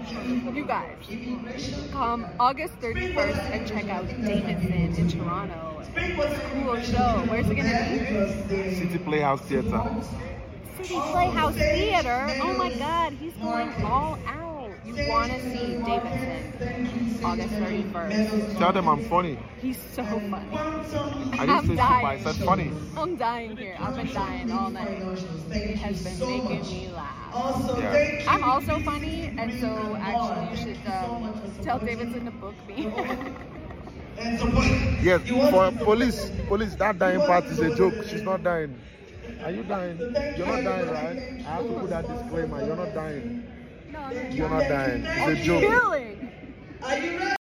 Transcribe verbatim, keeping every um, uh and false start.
You guys, come August thirty-first and check out Davidson in Toronto. It's a cool show. Where's it gonna be? City Playhouse Theatre. City Playhouse Theater. Oh my God, he's going all out. You want to see Davidson August thirty-first. Tell them I'm funny. He's so funny. I didn't I'm say super, dying. I said funny. I'm dying here. I've been dying all night. It has been making me laugh. Yeah. I'm also funny, and so actually you should um, tell Davidson to book me. Yes, for police, police, that dying part is a joke. She's not dying. Are you dying? You're not dying, right? I have to put that disclaimer. You're not dying. No, I'm You're not dying. It's I'm a joke. killing.